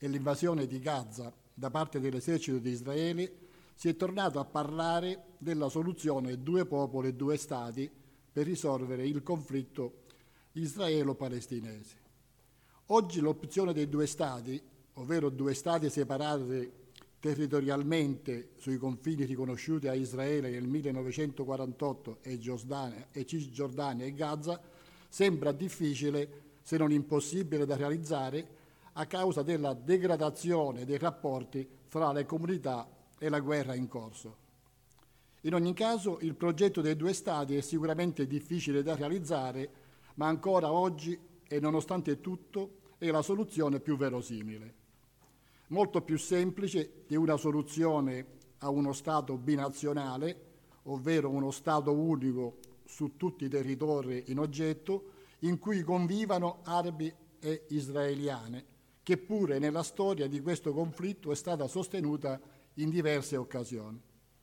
e l'invasione di Gaza da parte dell'esercito di Israele, si è tornato a parlare della soluzione due popoli e due stati per risolvere il conflitto israelo-palestinese. Oggi l'opzione dei due stati, ovvero due stati separati territorialmente sui confini riconosciuti a Israele nel 1948 e Cisgiordania e Gaza, sembra difficile, se non impossibile da realizzare, a causa della degradazione dei rapporti tra le comunità e la guerra in corso. In ogni caso, il progetto dei due stati è sicuramente difficile da realizzare, ma ancora oggi, e nonostante tutto, è la soluzione più verosimile. Molto più semplice di una soluzione a uno Stato binazionale, ovvero uno Stato unico su tutti i territori in oggetto, in cui convivano arabi e israeliane, che pure nella storia di questo conflitto è stata sostenuta in diverse occasioni.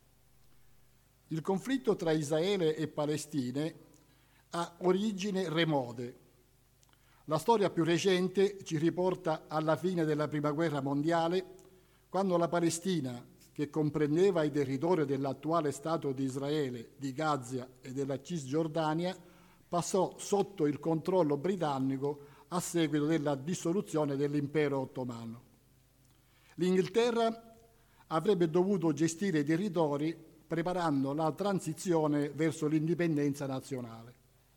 Il conflitto tra Israele e Palestina ha origini remote. La storia più recente ci riporta alla fine della Prima Guerra Mondiale, quando la Palestina, che comprendeva i territori dell'attuale Stato di Israele, di Gaza e della Cisgiordania, passò sotto il controllo britannico a seguito della dissoluzione dell'impero ottomano. L'Inghilterra avrebbe dovuto gestire i territori preparando la transizione verso l'indipendenza nazionale.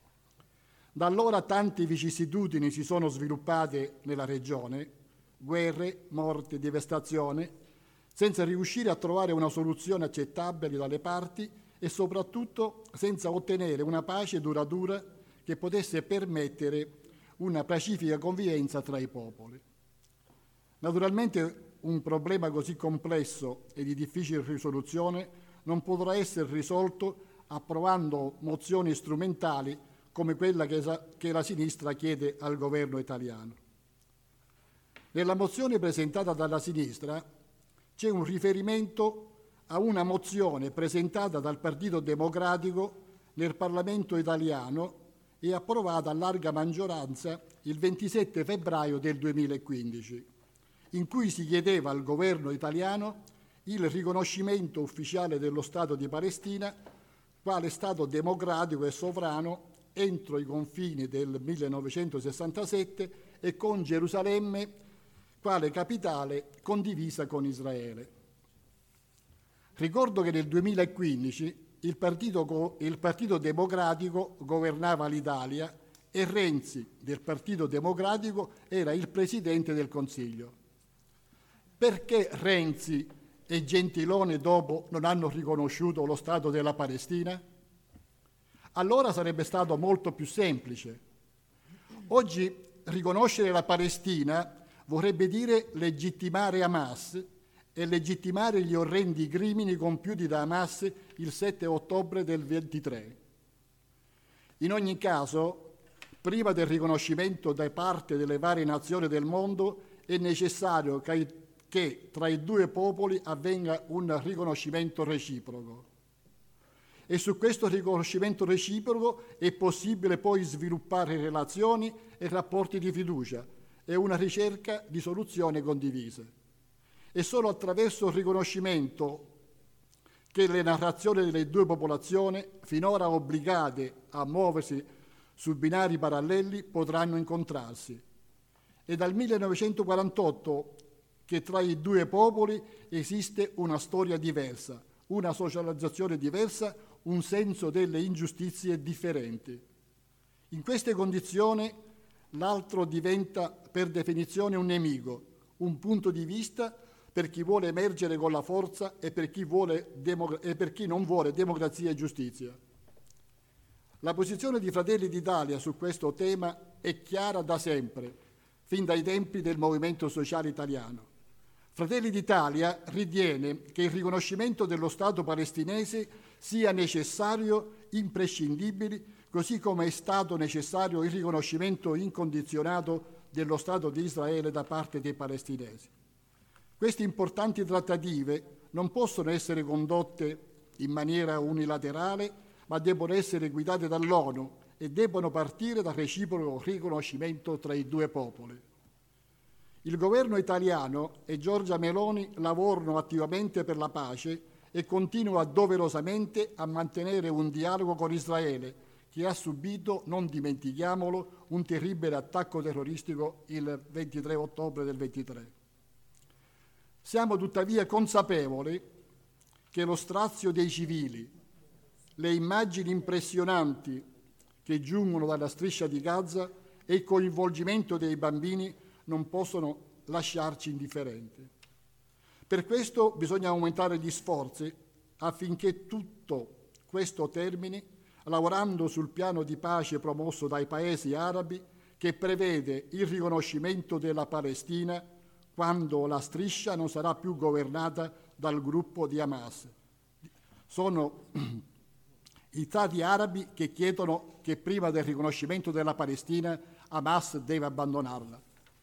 Da allora tante vicissitudini si sono sviluppate nella regione, guerre, morte, devastazione, senza riuscire a trovare una soluzione accettabile dalle parti e soprattutto senza ottenere una pace duratura che potesse permettere una pacifica convivenza tra i popoli. Naturalmente un problema così complesso e di difficile risoluzione non potrà essere risolto approvando mozioni strumentali come quella che la sinistra chiede al governo italiano. Nella mozione presentata dalla sinistra c'è un riferimento a una mozione presentata dal Partito Democratico nel Parlamento italiano e approvata a larga maggioranza il 27 febbraio del 2015, in cui si chiedeva al governo italiano il riconoscimento ufficiale dello Stato di Palestina quale Stato democratico e sovrano entro i confini del 1967 e con Gerusalemme quale capitale condivisa con Israele. Ricordo che nel 2015 il Partito Democratico governava l'Italia e Renzi del Partito Democratico era il Presidente del Consiglio. Perché Renzi e Gentiloni dopo non hanno riconosciuto lo Stato della Palestina? Allora sarebbe stato molto più semplice. Oggi riconoscere la Palestina vorrebbe dire legittimare Hamas e legittimare gli orrendi crimini compiuti da Hamas il 7 ottobre del 23. In ogni caso, prima del riconoscimento da parte delle varie nazioni del mondo, è necessario che tra i due popoli avvenga un riconoscimento reciproco. E su questo riconoscimento reciproco è possibile poi sviluppare relazioni e rapporti di fiducia e una ricerca di soluzioni condivise. È solo attraverso il riconoscimento che le narrazioni delle due popolazioni, finora obbligate a muoversi su binari paralleli, potranno incontrarsi. È dal 1948 che tra i due popoli esiste una storia diversa, una socializzazione diversa, un senso delle ingiustizie differenti. In queste condizioni l'altro diventa per definizione un nemico, un punto di vista per chi vuole emergere con la forza e per chi non vuole democrazia e giustizia. La posizione di Fratelli d'Italia su questo tema è chiara da sempre, fin dai tempi del Movimento Sociale Italiano. Fratelli d'Italia ritiene che il riconoscimento dello Stato palestinese sia necessario, imprescindibile, così come è stato necessario il riconoscimento incondizionato dello Stato di Israele da parte dei palestinesi. Queste importanti trattative non possono essere condotte in maniera unilaterale, ma debbono essere guidate dall'ONU e debbono partire dal reciproco riconoscimento tra i due popoli. Il governo italiano e Giorgia Meloni lavorano attivamente per la pace e continua doverosamente a mantenere un dialogo con Israele, che ha subito, non dimentichiamolo, un terribile attacco terroristico il 23 ottobre del 23. Siamo tuttavia consapevoli che lo strazio dei civili, le immagini impressionanti che giungono dalla striscia di Gaza e il coinvolgimento dei bambini non possono lasciarci indifferenti. Per questo bisogna aumentare gli sforzi affinché tutto questo termini, lavorando sul piano di pace promosso dai paesi arabi, che prevede il riconoscimento della Palestina quando la striscia non sarà più governata dal gruppo di Hamas. Sono i stati arabi che chiedono che prima del riconoscimento della Palestina Hamas deve abbandonarla.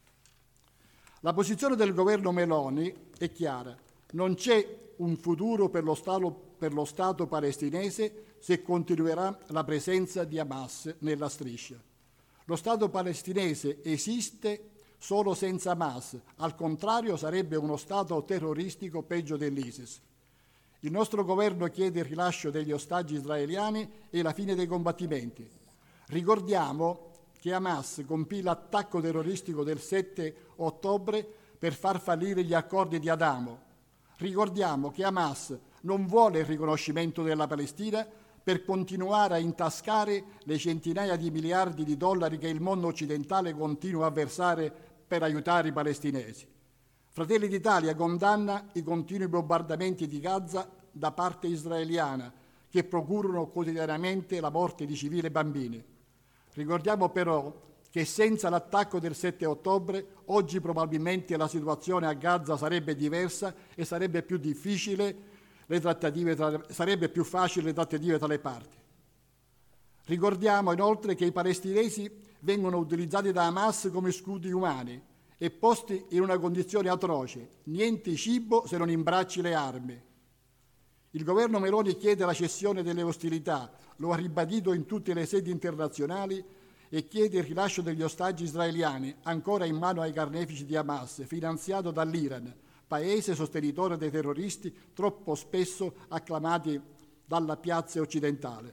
La posizione del governo Meloni è chiara: non c'è un futuro per lo Stato palestinese se continuerà la presenza di Hamas nella striscia. Lo Stato palestinese esiste solo senza Hamas, al contrario sarebbe uno Stato terroristico peggio dell'ISIS. Il nostro governo chiede il rilascio degli ostaggi israeliani e la fine dei combattimenti. Ricordiamo che Hamas compì l'attacco terroristico del 7 ottobre per far fallire gli accordi di Adamo. Ricordiamo che Hamas non vuole il riconoscimento della Palestina per continuare a intascare le centinaia di miliardi di dollari che il mondo occidentale continua a versare per aiutare i palestinesi. Fratelli d'Italia condanna i continui bombardamenti di Gaza da parte israeliana che procurano quotidianamente la morte di civili e bambini. Ricordiamo però che senza l'attacco del 7 ottobre oggi probabilmente la situazione a Gaza sarebbe diversa e sarebbe più difficile sarebbe più facile le trattative tra le parti. Ricordiamo inoltre che i palestinesi vengono utilizzati da Hamas come scudi umani e posti in una condizione atroce: niente cibo se non imbracci le armi. Il governo Meloni chiede la cessione delle ostilità, lo ha ribadito in tutte le sedi internazionali, e chiede il rilascio degli ostaggi israeliani ancora in mano ai carnefici di Hamas, finanziato dall'Iran, paese sostenitore dei terroristi troppo spesso acclamati dalla piazza occidentale.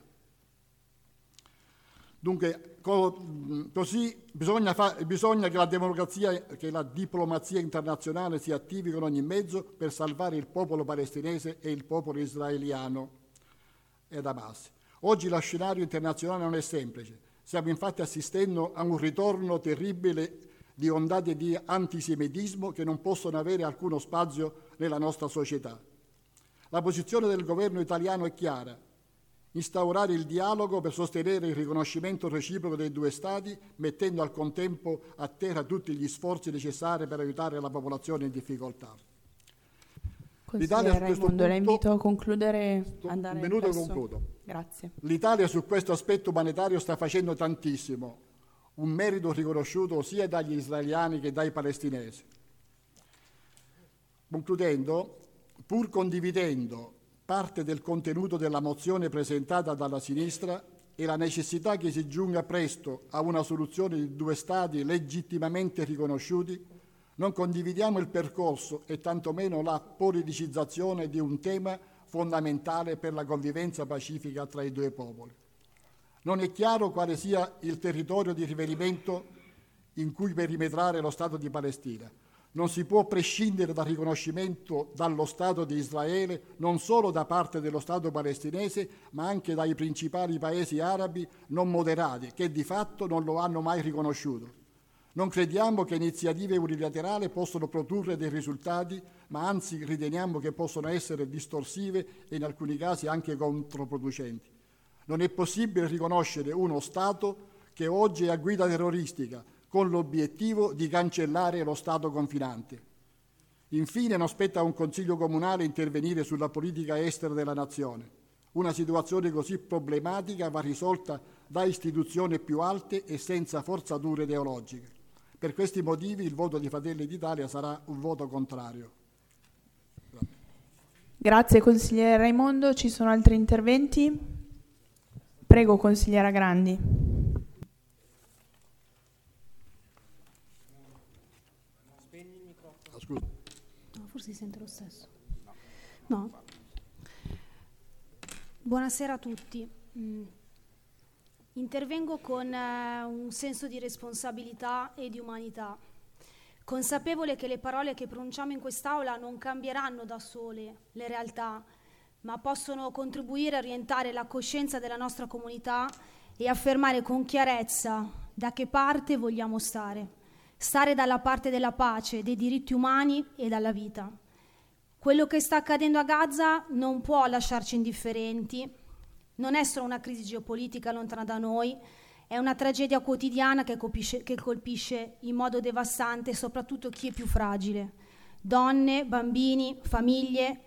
Dunque, così bisogna che la diplomazia internazionale si attivi con ogni mezzo per salvare il popolo palestinese e il popolo israeliano ed Hamas. Oggi lo scenario internazionale non è semplice. Stiamo infatti assistendo a un ritorno terribile di ondate di antisemitismo che non possono avere alcuno spazio nella nostra società. La posizione del governo italiano è chiara: instaurare il dialogo per sostenere il riconoscimento reciproco dei due Stati, mettendo al contempo a terra tutti gli sforzi necessari per aiutare la popolazione in difficoltà. Consigliere Raimondo, la invito a concludere. Un minuto e concludo. Grazie. L'Italia su questo aspetto umanitario sta facendo tantissimo, un merito riconosciuto sia dagli israeliani che dai palestinesi. Concludendo, pur condividendo parte del contenuto della mozione presentata dalla sinistra e la necessità che si giunga presto a una soluzione di due Stati legittimamente riconosciuti, non condividiamo il percorso e tantomeno la politicizzazione di un tema fondamentale per la convivenza pacifica tra i due popoli. Non è chiaro quale sia il territorio di riferimento in cui perimetrare lo Stato di Palestina. Non si può prescindere dal riconoscimento dallo Stato di Israele non solo da parte dello Stato palestinese, ma anche dai principali paesi arabi non moderati, che di fatto non lo hanno mai riconosciuto. Non crediamo che iniziative unilaterali possano produrre dei risultati, ma anzi riteniamo che possono essere distorsive e in alcuni casi anche controproducenti. Non è possibile riconoscere uno Stato che oggi è a guida terroristica, con l'obiettivo di cancellare lo Stato confinante. Infine, non spetta a un Consiglio comunale intervenire sulla politica estera della nazione. Una situazione così problematica va risolta da istituzioni più alte e senza forzature ideologiche. Per questi motivi il voto di Fratelli d'Italia sarà un voto contrario. Grazie consigliere Raimondo. Ci sono altri interventi? Prego consigliera Grandi. scusa. No, forse si sente lo stesso. No. Buonasera a tutti. Intervengo con un senso di responsabilità e di umanità, consapevole che le parole che pronunciamo in quest'Aula non cambieranno da sole le realtà, ma possono contribuire a orientare la coscienza della nostra comunità e affermare con chiarezza da che parte vogliamo stare. Stare dalla parte della pace, dei diritti umani e della vita. Quello che sta accadendo a Gaza non può lasciarci indifferenti. Non è solo una crisi geopolitica lontana da noi, è una tragedia quotidiana che colpisce in modo devastante soprattutto chi è più fragile. Donne, bambini, famiglie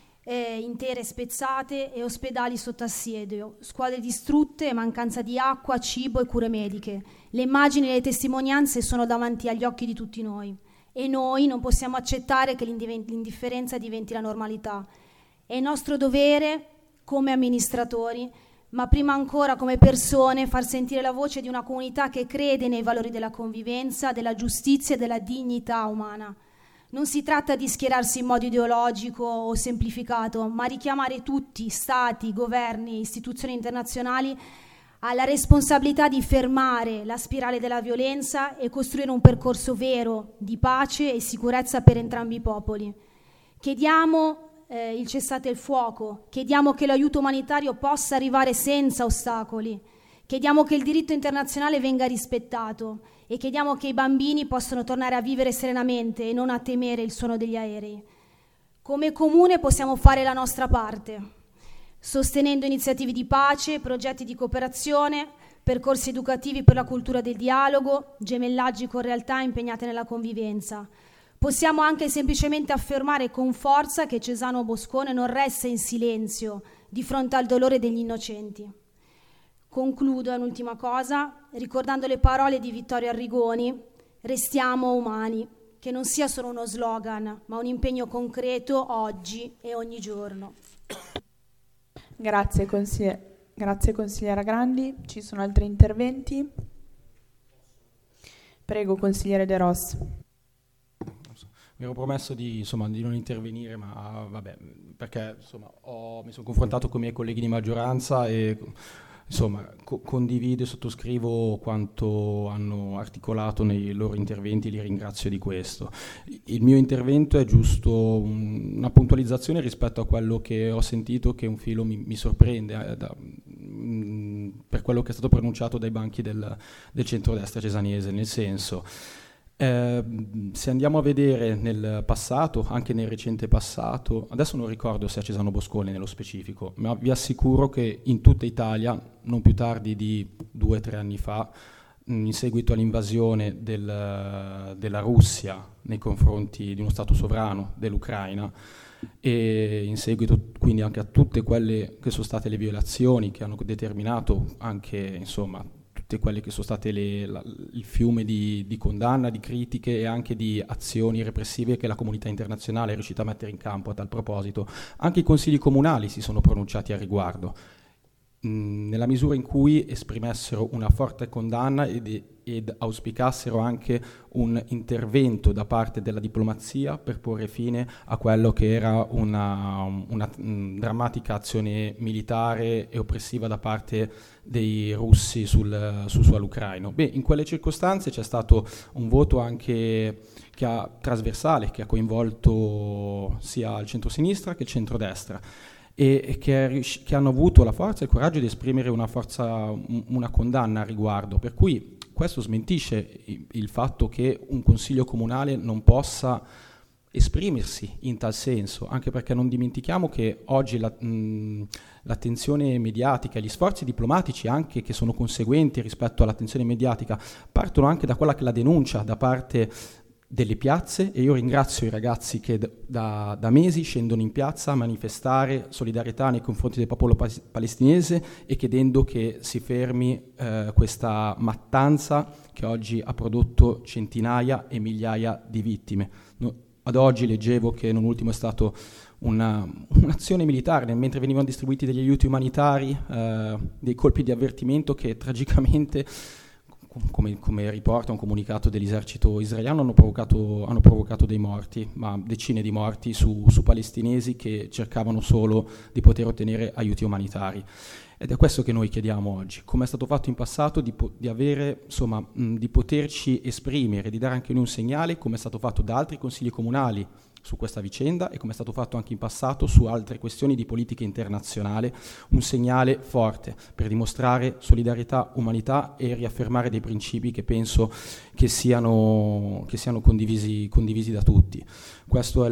intere spezzate e ospedali sotto assedio, scuole distrutte e mancanza di acqua, cibo e cure mediche. Le immagini e le testimonianze sono davanti agli occhi di tutti noi e noi non possiamo accettare che l'indifferenza diventi la normalità. È nostro dovere come amministratori, ma prima ancora come persone, far sentire la voce di una comunità che crede nei valori della convivenza, della giustizia e della dignità umana. Non si tratta di schierarsi in modo ideologico o semplificato, ma richiamare tutti, stati, governi, istituzioni internazionali, alla responsabilità di fermare la spirale della violenza e costruire un percorso vero di pace e sicurezza per entrambi i popoli. Chiediamo il cessate il fuoco, chiediamo che l'aiuto umanitario possa arrivare senza ostacoli, chiediamo che il diritto internazionale venga rispettato e chiediamo che i bambini possano tornare a vivere serenamente e non a temere il suono degli aerei. Come comune possiamo fare la nostra parte, sostenendo iniziative di pace, progetti di cooperazione, percorsi educativi per la cultura del dialogo, gemellaggi con realtà impegnate nella convivenza. Possiamo anche semplicemente affermare con forza che Cesano Boscone non resta in silenzio di fronte al dolore degli innocenti. Concludo, è un'ultima cosa, ricordando le parole di Vittorio Arrigoni: restiamo umani, che non sia solo uno slogan, ma un impegno concreto oggi e ogni giorno. Grazie consigliera Grandi. Ci sono altri interventi? Prego, consigliere De Ros. Mi ero promesso di non intervenire, ma vabbè, perché mi sono confrontato con i miei colleghi di maggioranza e condivido e sottoscrivo quanto hanno articolato nei loro interventi, li ringrazio di questo. Il mio intervento è giusto una puntualizzazione rispetto a quello che ho sentito, che un filo mi sorprende per quello che è stato pronunciato dai banchi del centrodestra cesaniese, nel senso, se andiamo a vedere nel passato, anche nel recente passato, adesso non ricordo se a Cesano Boscone nello specifico, ma vi assicuro che in tutta Italia, non più tardi di 2 o 3 anni fa, in seguito all'invasione della Russia nei confronti di uno Stato sovrano dell'Ucraina e in seguito quindi anche a tutte quelle che sono state le violazioni che hanno determinato anche tutte quelle che sono state il fiume di condanna, di critiche e anche di azioni repressive che la comunità internazionale è riuscita a mettere in campo a tal proposito. Anche i consigli comunali si sono pronunciati a riguardo, nella misura in cui esprimessero una forte condanna ed auspicassero anche un intervento da parte della diplomazia per porre fine a quello che era una drammatica azione militare e oppressiva da parte dei russi sul suolo ucraino. In quelle circostanze c'è stato un voto anche trasversale che ha coinvolto sia il centrosinistra che il centrodestra, e che hanno avuto la forza e il coraggio di esprimere una condanna a riguardo, per cui questo smentisce il fatto che un consiglio comunale non possa esprimersi in tal senso, anche perché non dimentichiamo che oggi l'attenzione mediatica e gli sforzi diplomatici anche che sono conseguenti rispetto all'attenzione mediatica partono anche da quella che è la denuncia da parte delle piazze, e io ringrazio i ragazzi che da mesi scendono in piazza a manifestare solidarietà nei confronti del popolo palestinese e chiedendo che si fermi questa mattanza che oggi ha prodotto centinaia e migliaia di vittime. Ad oggi leggevo che non ultimo è stato un'azione militare, mentre venivano distribuiti degli aiuti umanitari, dei colpi di avvertimento che tragicamente come riporta un comunicato dell'esercito israeliano, hanno provocato dei morti, ma decine di morti su palestinesi che cercavano solo di poter ottenere aiuti umanitari. Ed è questo che noi chiediamo oggi, come è stato fatto in passato, di poterci esprimere, di dare anche noi un segnale, come è stato fatto da altri consigli comunali su questa vicenda e come è stato fatto anche in passato su altre questioni di politica internazionale, un segnale forte per dimostrare solidarietà, umanità e riaffermare dei principi che penso che siano condivisi da tutti. Questo è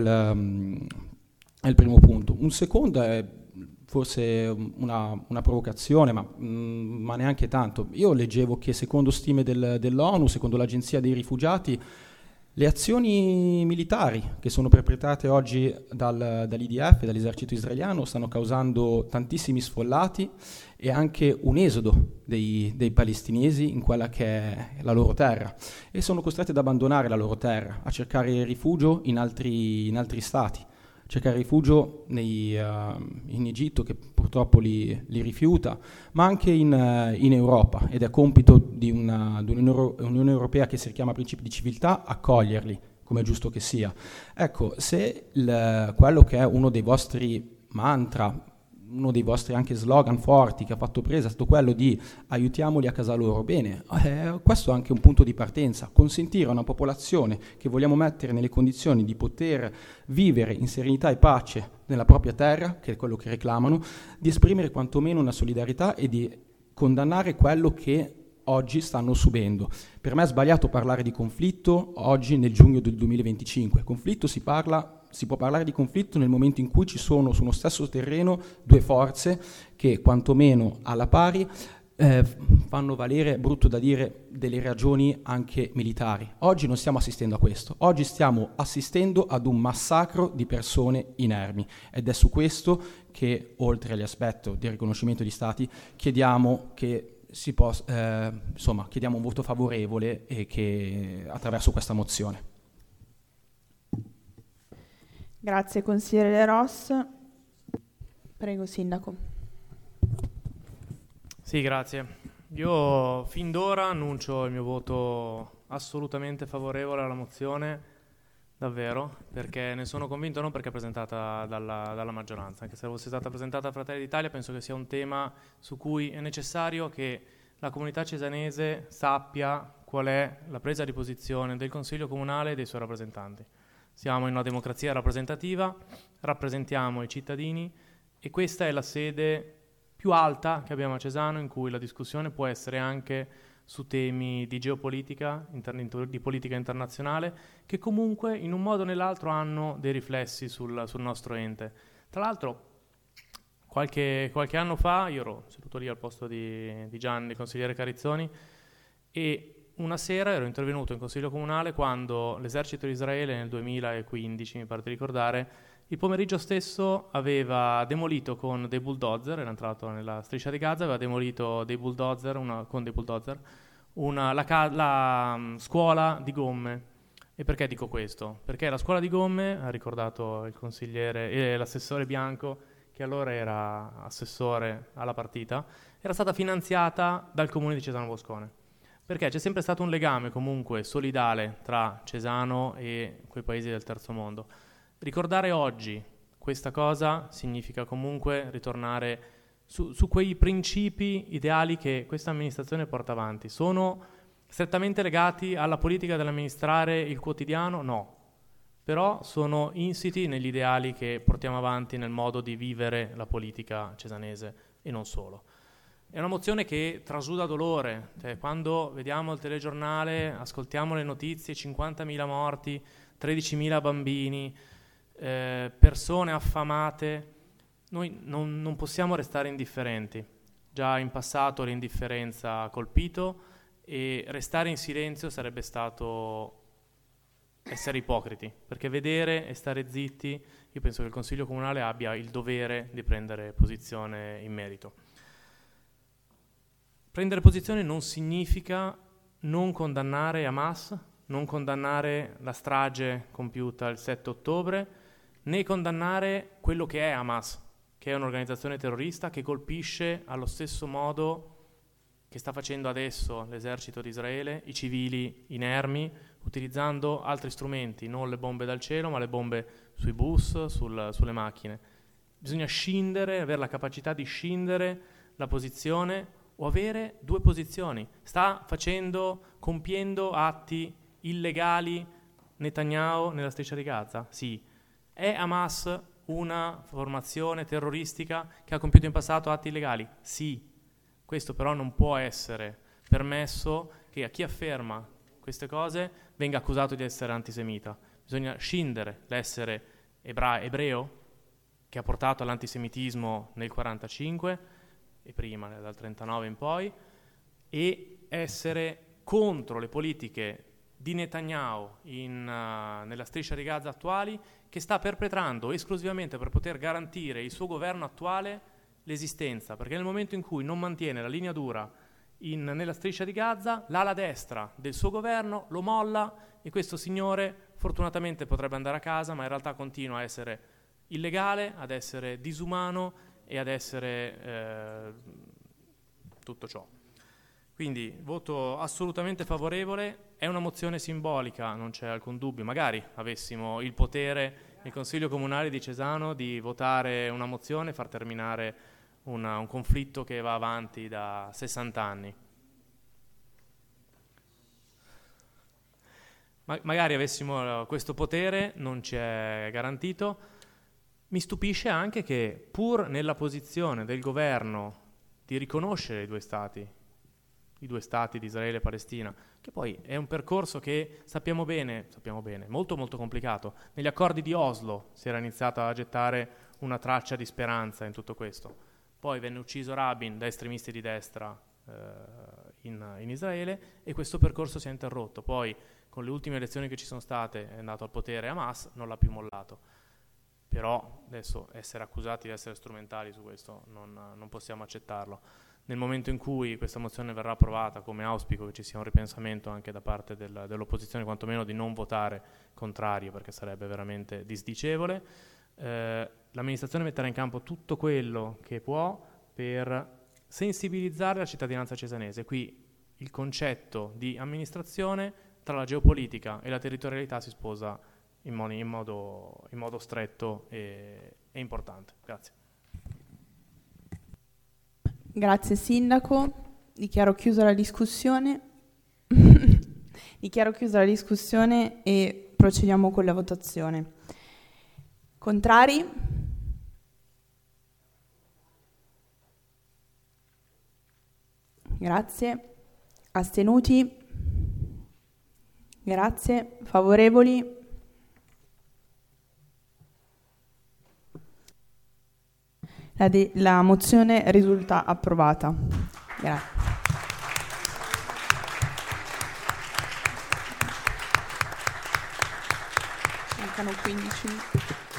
il primo punto. Un secondo è forse una provocazione, ma neanche tanto. Io leggevo che secondo stime dell'ONU, secondo l'Agenzia dei Rifugiati, le azioni militari che sono perpetrate oggi dall'IDF, dall'esercito israeliano, stanno causando tantissimi sfollati e anche un esodo dei palestinesi in quella che è la loro terra, e sono costretti ad abbandonare la loro terra, a cercare rifugio in altri stati, cercare rifugio in Egitto, che purtroppo li rifiuta, ma anche in Europa, ed è compito di un'Unione Europea che si richiama a principi di civiltà accoglierli, come è giusto che sia. Ecco, se quello che è uno dei vostri mantra, uno dei vostri anche slogan forti che ha fatto presa è stato quello di aiutiamoli a casa loro, bene, questo è anche un punto di partenza, consentire a una popolazione che vogliamo mettere nelle condizioni di poter vivere in serenità e pace nella propria terra, che è quello che reclamano, di esprimere quantomeno una solidarietà e di condannare quello che oggi stanno subendo. Per me è sbagliato parlare di conflitto oggi nel giugno del 2025. Conflitto si può parlare di conflitto nel momento in cui ci sono su uno stesso terreno due forze che quantomeno alla pari fanno valere, brutto da dire, delle ragioni anche militari. Oggi non stiamo assistendo a questo, oggi stiamo assistendo ad un massacro di persone inermi, ed è su questo che, oltre all'aspetto del riconoscimento di stati, chiediamo che chiediamo un voto favorevole e che attraverso questa mozione. Grazie consigliere De Ros. Prego sindaco. Sì, grazie. Io fin d'ora annuncio il mio voto assolutamente favorevole alla mozione, davvero, perché ne sono convinto, non perché è presentata dalla maggioranza, anche se fosse stata presentata da Fratelli d'Italia, penso che sia un tema su cui è necessario che la comunità cesanese sappia qual è la presa di posizione del Consiglio Comunale e dei suoi rappresentanti. Siamo in una democrazia rappresentativa, rappresentiamo i cittadini e questa è la sede più alta che abbiamo a Cesano in cui la discussione può essere anche su temi di geopolitica, di politica internazionale, che comunque in un modo o nell'altro hanno dei riflessi sul nostro ente. Tra l'altro, qualche anno fa, io ero seduto lì al posto di Gianni, consigliere Carizzoni, e una sera ero intervenuto in Consiglio Comunale quando l'esercito di Israele nel 2015, mi pare di ricordare, il pomeriggio stesso aveva demolito con dei bulldozer, era entrato nella striscia di Gaza, aveva demolito con dei bulldozer la scuola di Gomme. E perché dico questo? Perché la scuola di Gomme, ha ricordato il consigliere e l'assessore Bianco, che allora era assessore alla partita, era stata finanziata dal comune di Cesano Boscone. Perché c'è sempre stato un legame comunque solidale tra Cesano e quei paesi del terzo mondo. Ricordare oggi questa cosa significa comunque ritornare su quei principi ideali che questa amministrazione porta avanti. Sono strettamente legati alla politica dell'amministrare il quotidiano? No. Però sono insiti negli ideali che portiamo avanti nel modo di vivere la politica cesanese e non solo. È una mozione che trasuda dolore, cioè, quando vediamo il telegiornale, ascoltiamo le notizie, 50.000 morti, 13.000 bambini, persone affamate, noi non possiamo restare indifferenti. Già in passato l'indifferenza ha colpito e restare in silenzio sarebbe stato essere ipocriti, perché vedere e stare zitti, io penso che il Consiglio Comunale abbia il dovere di prendere posizione in merito. Prendere posizione non significa non condannare Hamas, non condannare la strage compiuta il 7 ottobre, né condannare quello che è Hamas, che è un'organizzazione terrorista che colpisce allo stesso modo che sta facendo adesso l'esercito di Israele, i civili inermi, utilizzando altri strumenti, non le bombe dal cielo, ma le bombe sui bus, sulle macchine. Bisogna scindere, avere la capacità di scindere la posizione o avere due posizioni. Sta compiendo atti illegali Netanyahu nella striscia di Gaza? Sì. È Hamas una formazione terroristica che ha compiuto in passato atti illegali? Sì. Questo però non può essere permesso che a chi afferma queste cose venga accusato di essere antisemita. Bisogna scindere l'essere ebreo, che ha portato all'antisemitismo nel 1945 e prima, dal 1939 in poi, e essere contro le politiche di Netanyahu nella striscia di Gaza attuali, che sta perpetrando esclusivamente per poter garantire il suo governo attuale l'esistenza, perché nel momento in cui non mantiene la linea dura nella striscia di Gaza, l'ala destra del suo governo lo molla e questo signore fortunatamente potrebbe andare a casa, ma in realtà continua a essere illegale, ad essere disumano e ad essere tutto ciò. Quindi voto assolutamente favorevole, è una mozione simbolica, non c'è alcun dubbio, magari avessimo il potere nel Consiglio Comunale di Cesano di votare una mozione e far terminare un conflitto che va avanti da 60 anni. Magari avessimo questo potere, non ci è garantito. Mi stupisce anche che pur nella posizione del governo di riconoscere i due stati di Israele e Palestina, che poi è un percorso che sappiamo bene, molto molto complicato. Negli accordi di Oslo si era iniziata a gettare una traccia di speranza in tutto questo. Poi venne ucciso Rabin da estremisti di destra in Israele e questo percorso si è interrotto. Poi con le ultime elezioni che ci sono state è andato al potere Hamas, non l'ha più mollato. Però adesso essere accusati di essere strumentali su questo non possiamo accettarlo. Nel momento in cui questa mozione verrà approvata, come auspico che ci sia un ripensamento anche da parte dell'opposizione, quantomeno di non votare contrario, perché sarebbe veramente disdicevole, l'amministrazione metterà in campo tutto quello che può per sensibilizzare la cittadinanza cesanese. Qui il concetto di amministrazione tra la geopolitica e la territorialità si sposa in modo stretto e importante. Grazie. Grazie Sindaco, dichiaro chiusa la discussione. Dichiaro chiusa la discussione e procediamo con la votazione. Contrari? Grazie. Astenuti? Grazie. Favorevoli? La mozione risulta approvata. Grazie. Mancano 15 minuti.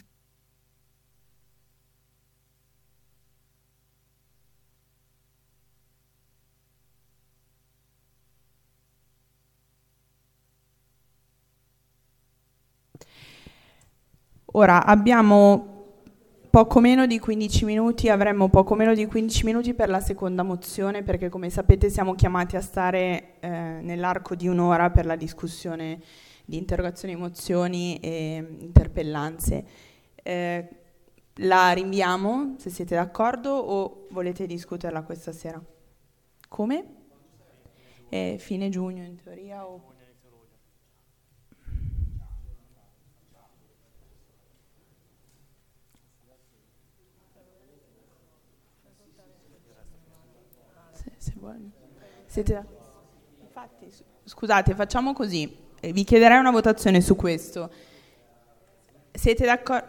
Ora abbiamo poco meno di 15 minuti, avremmo poco meno di 15 minuti per la seconda mozione, perché come sapete siamo chiamati a stare nell'arco di un'ora per la discussione di interrogazioni, mozioni e interpellanze. La rinviamo, se siete d'accordo, o volete discuterla questa sera? Come? Fine giugno in teoria o... Se vuoi. Infatti, scusate, facciamo così. Vi chiederei una votazione su questo. Siete d'accordo?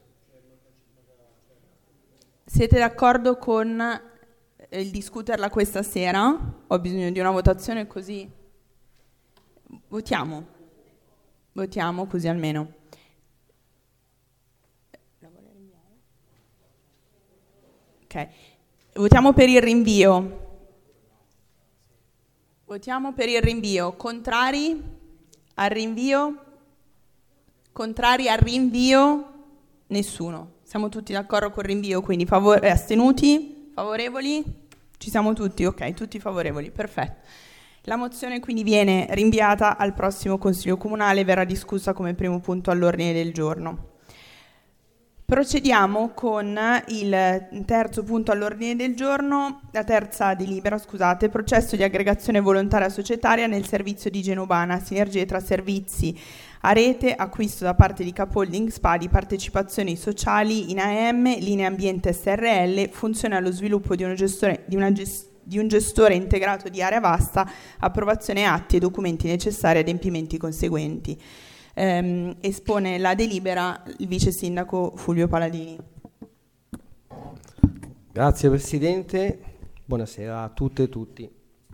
Siete d'accordo con il discuterla questa sera? Ho bisogno di una votazione così. Votiamo così almeno. Ok. Votiamo per il rinvio. Votiamo per il rinvio. Contrari al rinvio? Contrari al rinvio? Nessuno. Siamo tutti d'accordo col rinvio, quindi astenuti? Favorevoli? Ci siamo tutti? Ok, tutti favorevoli, perfetto. La mozione quindi viene rinviata al prossimo Consiglio Comunale e verrà discussa come primo punto all'ordine del giorno. Procediamo con il terzo punto all'ordine del giorno, la terza delibera, processo di aggregazione volontaria societaria nel servizio di Genobana, sinergie tra servizi a rete, acquisto da parte di Capoholding SpA di partecipazioni sociali in AM, Linea Ambiente SRL, funzione allo sviluppo di un gestore integrato di area vasta, approvazione atti e documenti necessari, adempimenti conseguenti. Espone la delibera il vice sindaco Fulvio Paladini. Grazie Presidente, buonasera a tutte e tutti.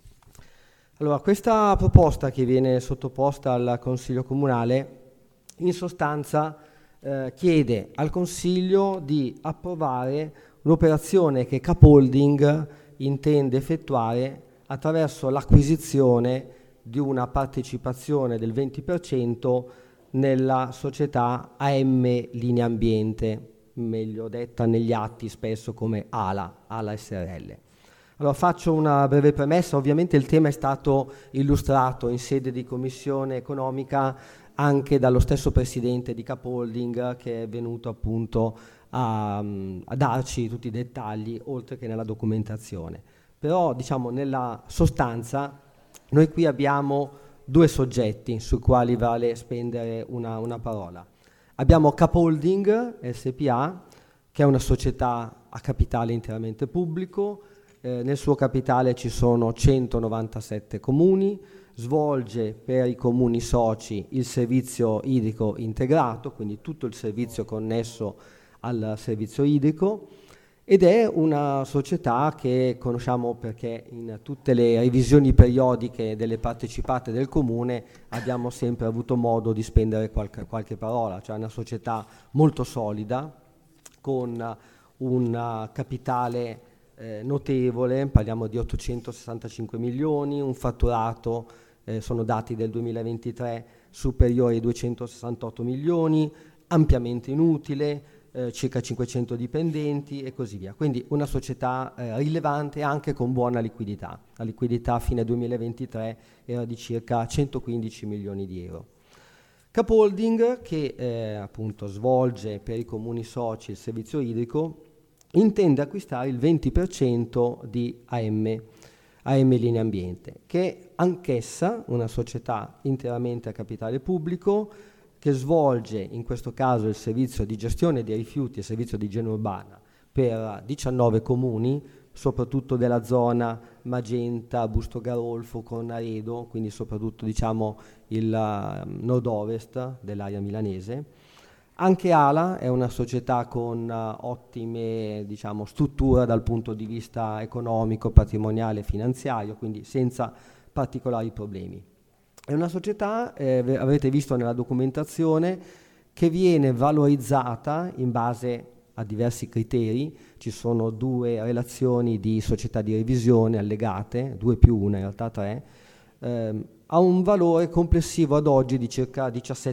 Allora, questa proposta che viene sottoposta al Consiglio Comunale in sostanza chiede al Consiglio di approvare l'operazione che Capoholding intende effettuare attraverso l'acquisizione di una partecipazione del 20% nella società AM Linea Ambiente, meglio detta negli atti spesso come ALA SRL. Allora faccio una breve premessa, ovviamente il tema è stato illustrato in sede di Commissione Economica anche dallo stesso Presidente di Capoholding che è venuto appunto a darci tutti i dettagli oltre che nella documentazione. Però diciamo nella sostanza noi qui abbiamo due soggetti sui quali vale spendere una parola. Abbiamo Capoholding SPA, che è una società a capitale interamente pubblico, nel suo capitale ci sono 197 comuni, svolge per i comuni soci il servizio idrico integrato, quindi tutto il servizio connesso al servizio idrico, ed è una società che conosciamo perché in tutte le revisioni periodiche delle partecipate del comune abbiamo sempre avuto modo di spendere qualche parola, cioè una società molto solida con un capitale notevole, parliamo di 865 milioni, un fatturato, sono dati del 2023, superiore ai 268 milioni, ampiamente inutile, circa 500 dipendenti e così via. Quindi una società rilevante anche con buona liquidità. La liquidità a fine 2023 era di circa 115 milioni di euro. Capoholding, che appunto svolge per i comuni soci il servizio idrico, intende acquistare il 20% di AM Linea Ambiente, che è anch'essa una società interamente a capitale pubblico che svolge in questo caso il servizio di gestione dei rifiuti e servizio di igiene urbana per 19 comuni, soprattutto della zona Magenta, Busto Garolfo, Cornaredo, quindi soprattutto diciamo il nord-ovest dell'area milanese. Anche ALA è una società con ottime diciamo, strutture dal punto di vista economico, patrimoniale e finanziario, quindi senza particolari problemi. È una società, avete visto nella documentazione, che viene valorizzata in base a diversi criteri. Ci sono 2 relazioni di società di revisione allegate, 2 più 1 in realtà 3, ha un valore complessivo ad oggi di circa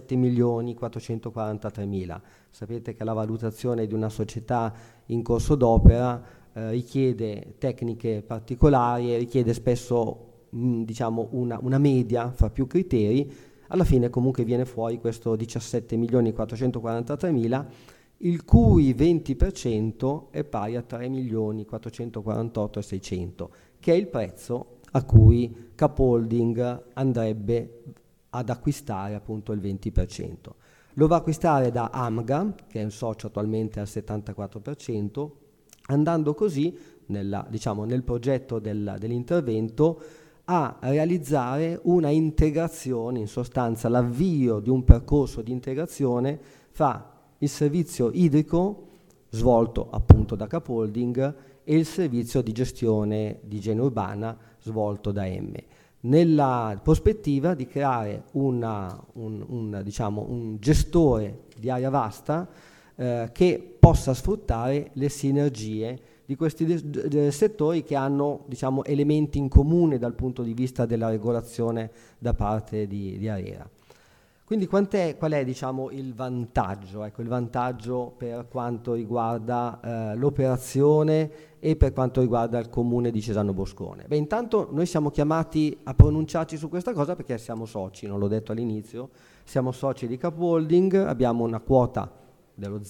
17.443.000. Sapete che la valutazione di una società in corso d'opera richiede tecniche particolari e richiede spesso diciamo una media fra più criteri. Alla fine comunque viene fuori questo 17.443.000, il cui 20% è pari a 3.448.600, che è il prezzo a cui Capoholding andrebbe ad acquistare appunto il 20%. Lo va a acquistare da AMGA, che è un socio attualmente al 74%, andando così nel progetto dell'intervento a realizzare una integrazione, in sostanza l'avvio di un percorso di integrazione fra il servizio idrico svolto appunto da Capoholding e il servizio di gestione di igiene urbana svolto da AM, nella prospettiva di creare un gestore di area vasta che possa sfruttare le sinergie di questi settori che hanno diciamo, elementi in comune dal punto di vista della regolazione da parte di ARERA. Quindi qual è diciamo, il vantaggio? Ecco, il vantaggio per quanto riguarda l'operazione e per quanto riguarda il comune di Cesano Boscone. Beh, intanto noi siamo chiamati a pronunciarci su questa cosa perché siamo soci, non l'ho detto all'inizio, siamo soci di Cap Holding, abbiamo una quota dello